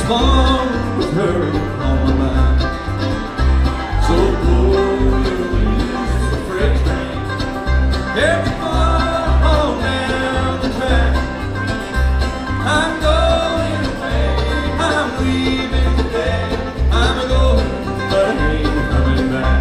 fun with her on my mind. So blow your wings, a freight train, every far down the track. I'm going away, I'm leaving today. I'm going, but I ain't coming back.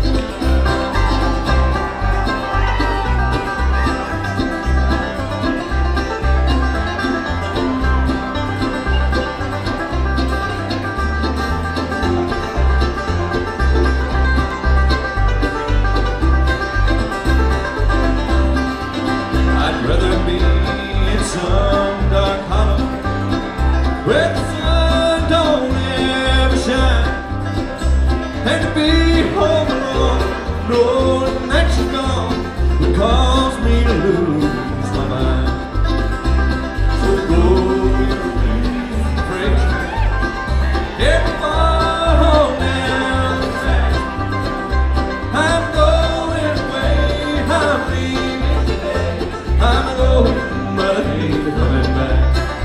Some dark hollow where the sun don't ever shine, and to be home alone, knowing that you're gone, would cause me to lose my mind. So go your ways, freight train, every far home down the track. I'm going away, I'm leaving today, I'm going, but I ain't coming back.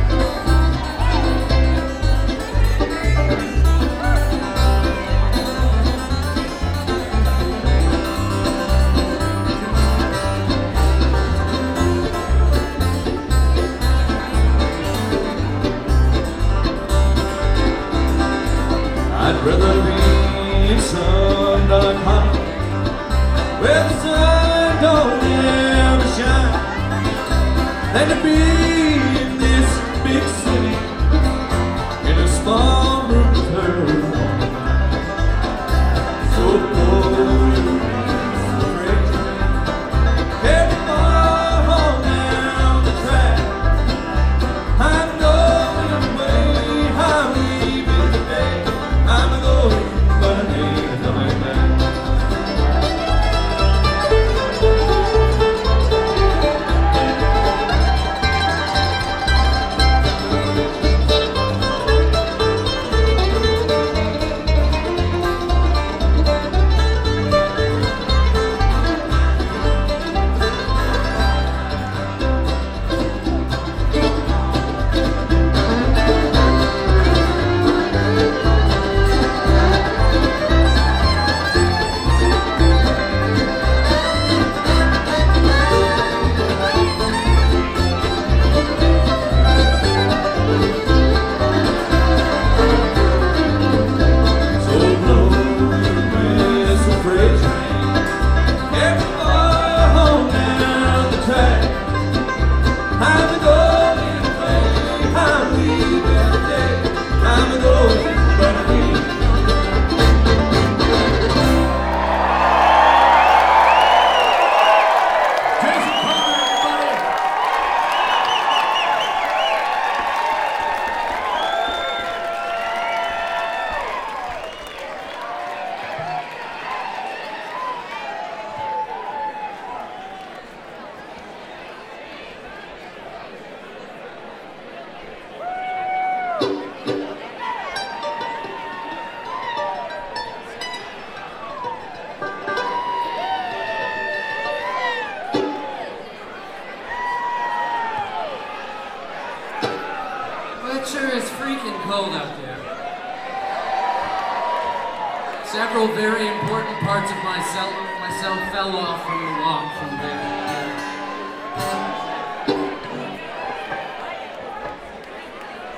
I'd rather be in some dark hollow where the sun don't ever shine than to be in this big city in a small room with her on my mind. So blow your wings, a freight train, every far home down the track. I'm going away, I'm leaving today. I'm going, but I ain't coming back. It sure is freaking cold out there. Several very important parts of myself fell off from the walk from there.